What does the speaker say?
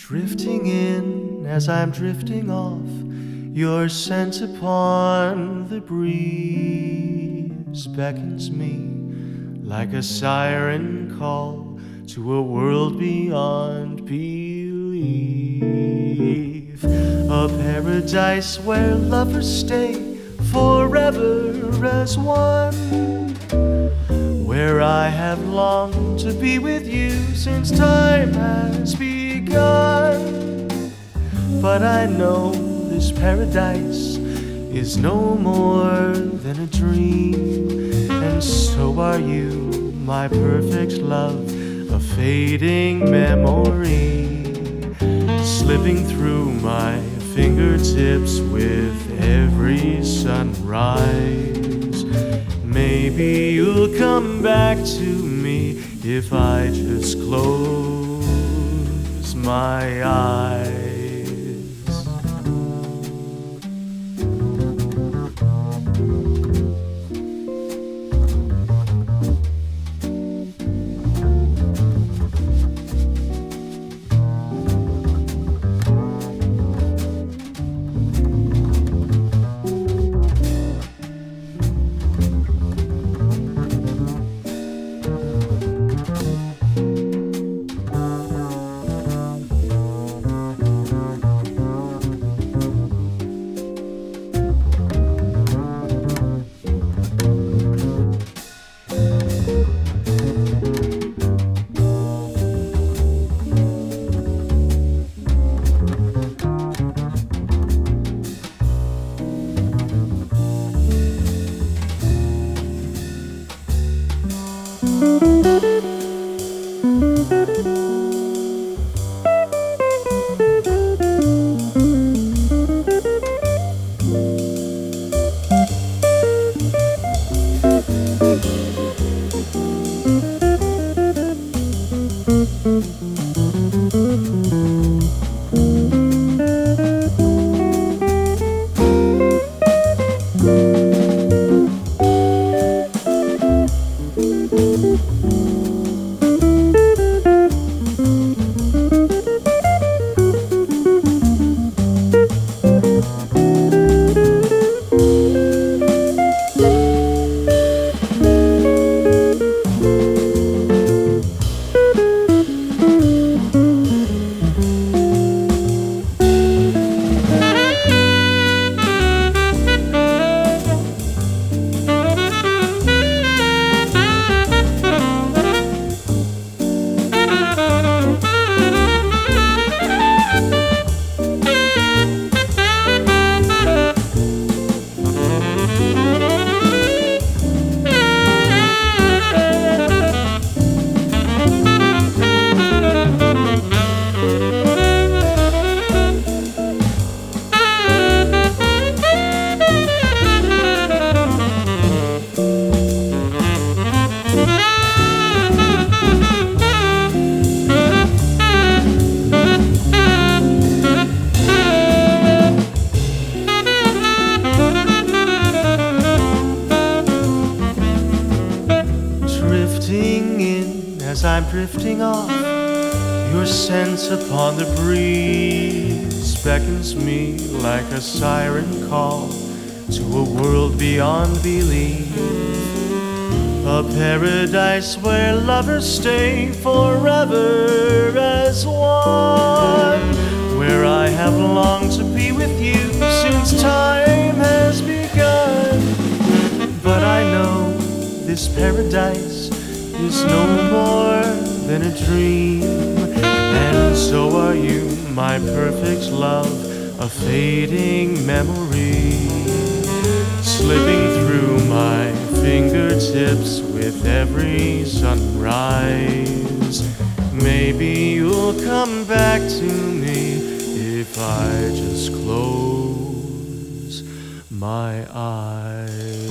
Drifting in as I'm drifting off, your scent upon the breeze beckons me like a siren call to a world beyond belief. A paradise where lovers stay forever as one, where I have longed to be with you since time has begun. But I know this paradise is no more than a dream, and so are you, my perfect love, a fading memory, slipping through my fingertips with every sunrise. Maybe you'll come back to me if I just close my eyes. Drifting in as I'm drifting off, your scent upon the breeze beckons me like a siren call to a world beyond belief. A paradise where lovers stay forever as one, where I have longed to be with you since time has begun. But I know this paradise is no more than a dream, and so are you, my perfect love, a fading memory, slipping through my fingertips with every sunrise. Maybe you'll come back to me if I just close my eyes.